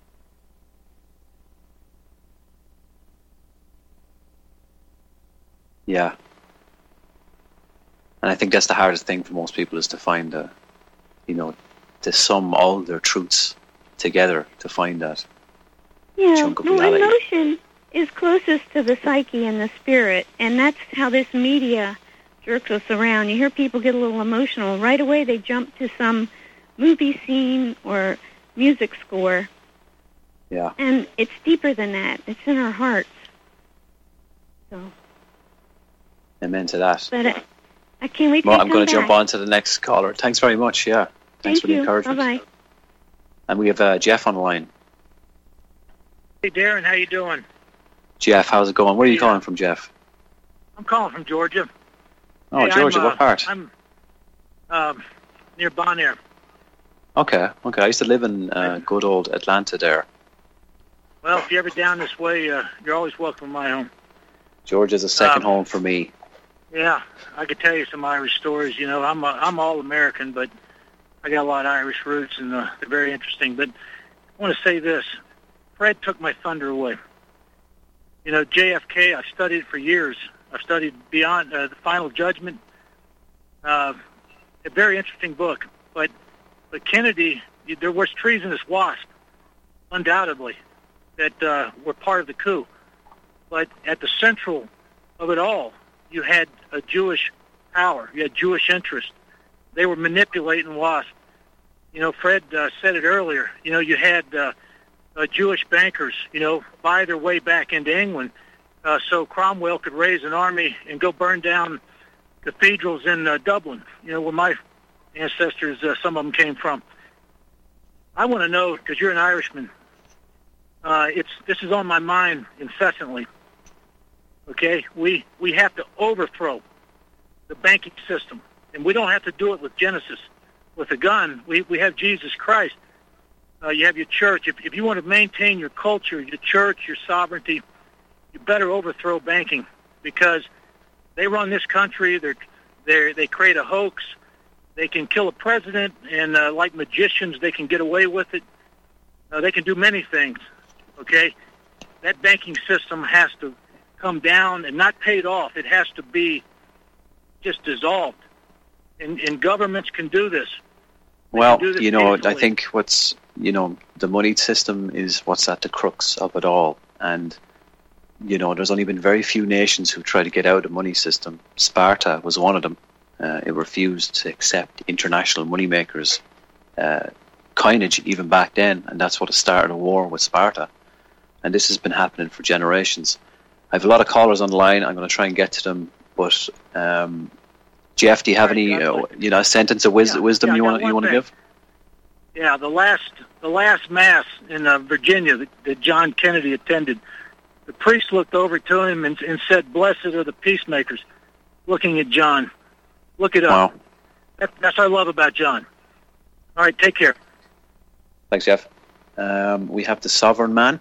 Yeah. And I think that's the hardest thing for most people, is to find a, you know, to sum all their truths together to find that Yeah. chunk of Well, reality. emotion, is closest to the psyche and the spirit, and that's how this media jerks us around. You hear people get a little emotional. Right away they jump to some movie scene or music score. Yeah. And it's deeper than that. It's in our hearts. So. Amen to that. But I, I can't wait to Well, come I'm going to back. jump on to the next caller. Thanks very much, yeah. Thanks Thank for the you. encouragement. Bye-bye. And we have uh, Jeff on the line. Hey, Darren, how you doing? Jeff, how's it going? Where are you calling from, Jeff? I'm calling from Georgia. Oh, Hey, Georgia, I'm, uh, what part? I'm um, near Bonaire. Okay, okay. I used to live in uh, good old Atlanta there. Well, if you're ever down this way, uh, you're always welcome in my home. Georgia's a second Um, home for me. Yeah, I could tell you some Irish stories. You know, I'm uh, I'm all American, but I got a lot of Irish roots, and uh, they're very interesting. But I want to say this: Fred took my thunder away. You know, J F K. I studied for years. I've studied Beyond uh, the Final Judgment. Uh, a very interesting book, but but Kennedy, there was treasonous wasps, undoubtedly, that uh, were part of the coup. But at the central of it all, you had a Jewish power. You had Jewish interest. They were manipulating WASP. You know, Fred uh, said it earlier. You know, you had uh, uh, Jewish bankers, you know, buy their way back into England uh, so Cromwell could raise an army and go burn down cathedrals in uh, Dublin, you know, where my ancestors, uh, some of them came from. I want to know, because you're an Irishman, uh, it's this is on my mind incessantly. Okay, we we have to overthrow the banking system, and we don't have to do it with Genesis, with a gun. We we have Jesus Christ. Uh, you have your church. If if you want to maintain your culture, your church, your sovereignty, you better overthrow banking, because they run this country. They're they they create a hoax. They can kill a president, and uh, like magicians, they can get away with it. Uh, they can do many things. Okay, that banking system has to come down and not paid off. It has to be just dissolved. And, and governments can do this. They Well, can do this you know, peacefully. I think what's, you know, the money system is what's at the crux of it all. And, you know, there's only been very few nations who tried to get out of the money system. Sparta was one of them. Uh, it refused to accept international moneymakers' uh, coinage even back then. And that's what started a war with Sparta. And this has been happening for generations. I have a lot of callers on the line. I'm going to try and get to them. But, um, Jeff, do you have any, uh, you know, a sentence of wis- Yeah, wisdom yeah, I you got want you one want to thing. give? Yeah, the last the last mass in uh, Virginia that, that John Kennedy attended, the priest looked over to him and, and said, "Blessed are the peacemakers." Looking at John, look it up. Wow. That, that's what I love about John. All right, take care. Thanks, Jeff. Um, we have the Sovereign Man.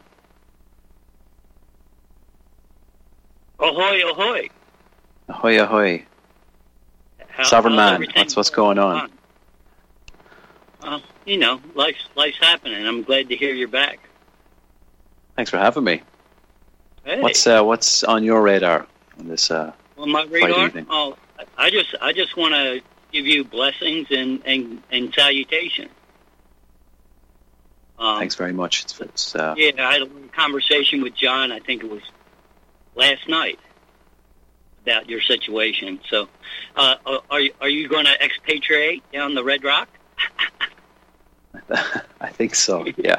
Ahoy, ahoy. Ahoy, ahoy. How, Sovereign how's Man, everything what's what's going on? Uh, you know, life's, life's happening. I'm glad to hear you're back. Thanks for having me. Hey. What's uh, what's on your radar on this uh, On my Friday radar? evening? Oh, I just I just want to give you blessings and, and, and salutation. Um, Thanks very much. It's, it's uh, Yeah, I had a little conversation with John, I think it was last night, about your situation. So, uh, are you, are you going to expatriate down the Red Rock? I think so. Yeah.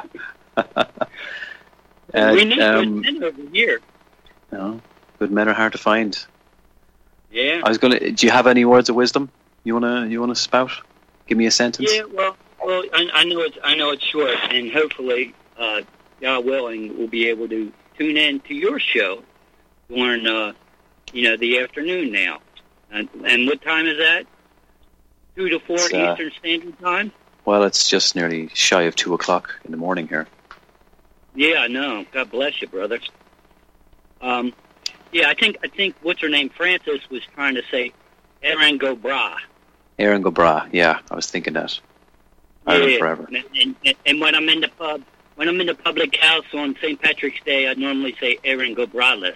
we need um, good men over here. no, good men are hard to find. Yeah. I was gonna. Do you have any words of wisdom you wanna you wanna spout? Give me a sentence. Yeah, well, well, I, I know it's I know it's short, and hopefully, uh, God willing, we'll be able to tune in to your show during, uh, you know, the afternoon now. And, and what time is that? Two to four It's, uh, Eastern Standard Time. Well, it's just nearly shy of two o'clock in the morning here. Yeah, I know. God bless you, brother. Um, yeah, I think I think what's her name, Francis, was trying to say Erin go bra. Aaron Gobra. Yeah, I was thinking that. Ireland Yeah, forever. And, and, and when I'm in the pub, when I'm in the public house on Saint Patrick's Day, I normally say Erin go braless.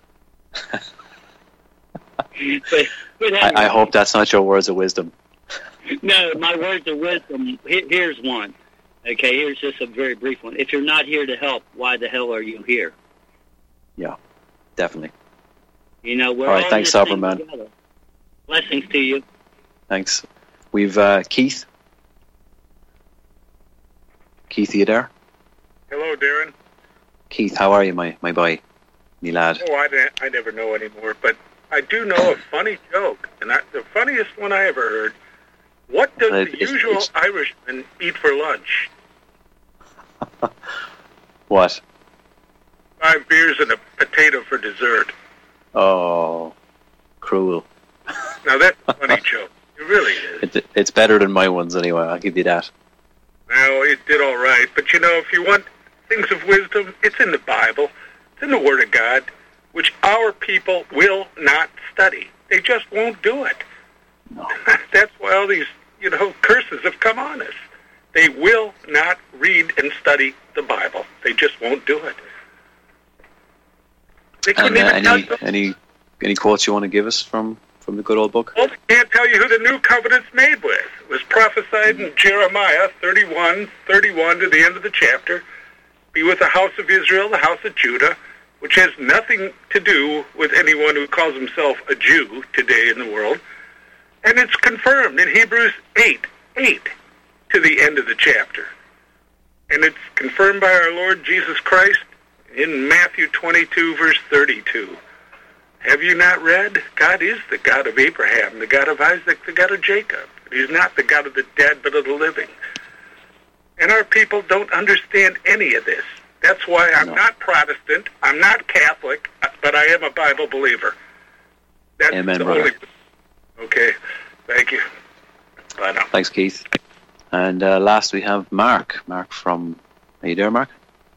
but, but I, I hope that's not your words of wisdom. No, my words of wisdom. Here, here's one. Okay, here's just a very brief one. If you're not here to help, why the hell are you here? Yeah, definitely. You know, we're all right. all Thanks, in this thing Soberman. together. Blessings to you. Thanks. We've uh, Keith. Keith, are you there? Hello, Darren. Keith, how are you, my my boy, me lad? Oh, I, don't- I never know anymore, but I do know a funny joke, and I, the funniest one I ever heard. What does Uh, the it's- usual it's- Irishman eat for lunch? What? Five beers and a potato for dessert. Oh, cruel. Now, that's a funny joke. It really is. It, it's better than my ones anyway. I'll give you that. Now, it did all right, but you know, if you want things of wisdom, it's in the Bible. It's in the Word of God, which our people will not study. They just won't do it. No. That's why all these, you know, curses have come on us. They will not read and study the Bible. They just won't do it. They couldn't And uh, even any tell you. any any quotes you want to give us from, from the good old book? Well, they can't tell you who the new covenant's made with. It was prophesied in Jeremiah thirty-one, thirty-one to the end of the chapter. Be with the house of Israel, the house of Judah, which has nothing to do with anyone who calls himself a Jew today in the world. And it's confirmed in Hebrews eight, eight to the end of the chapter. And it's confirmed by our Lord Jesus Christ in Matthew twenty-two, verse thirty-two. Have you not read? God is the God of Abraham, the God of Isaac, the God of Jacob. He's not the God of the dead, but of the living. And our people don't understand any of this. That's why I'm No. not Protestant, I'm not Catholic, but I am a Bible believer. That's Amen, the brother. only... Okay, thank you. Bye now. Thanks, Keith. And uh, last we have Mark. Mark from... Are you there, Mark?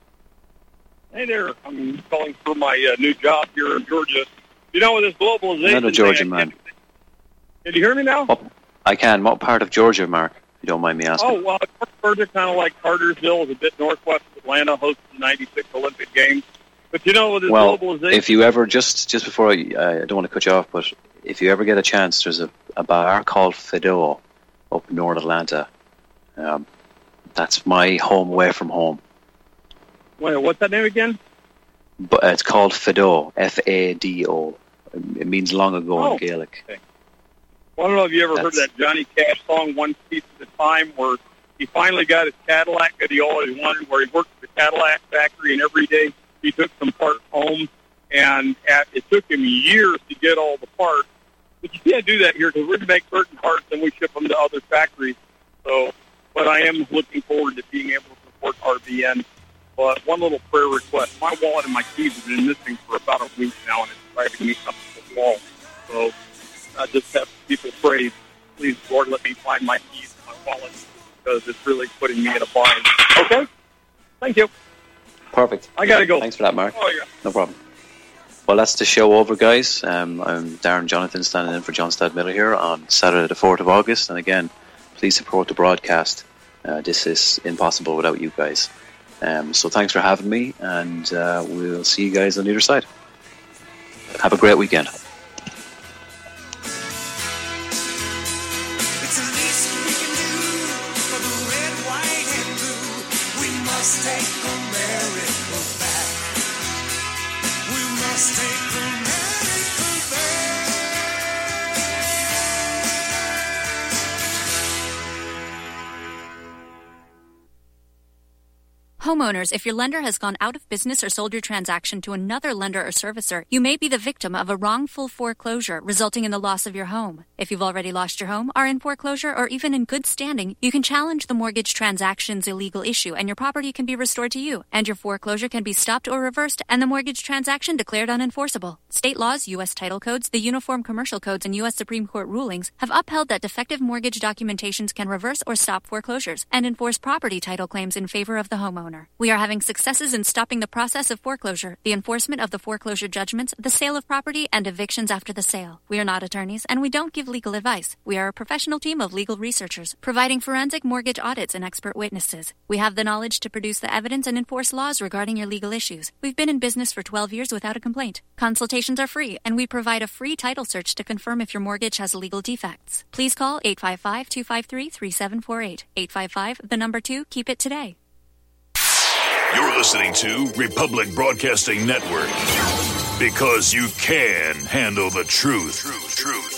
Hey there, I'm calling for my uh, new job here in Georgia. You know, with this globalization Another Georgian thing, I man. can't- Can you hear me now? What, I can. What part of Georgia, Mark? If you don't mind me asking. Oh, well, Georgia, kind of like Cartersville, is a bit northwest of Atlanta, hosted the ninety-six Olympic Games. But you know, with this Well, globalization... if you ever, just just before, I, I don't want to cut you off, but if you ever get a chance, there's a, a bar called Fido up in North Atlanta. Um, that's my home away from home. Wait, what's that name again? But it's called Fido, F A D O. It means long ago Oh. in Gaelic. Well, I don't know if you ever That's- heard that Johnny Cash song, One Piece at a Time, where he finally got his Cadillac that he always wanted, where he worked at the Cadillac factory, and every day he took some parts home, and at, it took him years to get all the parts. But you can't do that here because we're going to make certain parts and we ship them to other factories. So, but I am looking forward to being able to support R B N. But one little prayer request. My wallet and my keys have been missing for about a week now, and it's driving me up to the wall. So I just have people pray, please, Lord, let me find my keys and my wallet, because it's really putting me in a bind. Okay? Thank you. Perfect. I got to go. Thanks for that, Mark. Oh, yeah. No problem. Well, that's the show over, guys. Um, I'm Darren Jonathan, standing in for John Stadmiller here on Saturday the fourth of August. And again, please support the broadcast. Uh, this is impossible without you guys. Um, so thanks for having me, and uh, we'll see you guys on the other side. Have a great weekend. It's the least we can do for the red, white, and blue. We must take America back. We must take America back. Homeowners, if your lender has gone out of business or sold your transaction to another lender or servicer, you may be the victim of a wrongful foreclosure, resulting in the loss of your home. If you've already lost your home, are in foreclosure, or even in good standing, you can challenge the mortgage transaction's illegal issue, and your property can be restored to you, and your foreclosure can be stopped or reversed, and the mortgage transaction declared unenforceable. State laws, U S title codes, the Uniform Commercial Codes, and U S Supreme Court rulings have upheld that defective mortgage documentations can reverse or stop foreclosures and enforce property title claims in favor of the homeowner. We are having successes in stopping the process of foreclosure, the enforcement of the foreclosure judgments, the sale of property, and evictions after the sale. We are not attorneys, and we don't give legal advice. We are a professional team of legal researchers, providing forensic mortgage audits and expert witnesses. We have the knowledge to produce the evidence and enforce laws regarding your legal issues. We've been in business for twelve years without a complaint. Consultations are free, and we provide a free title search to confirm if your mortgage has legal defects. Please call eight five five, two five three, three seven four eight. eight five five, the number two, keep it today. You're listening to Republic Broadcasting Network. Because you can handle the truth. Truth, truth.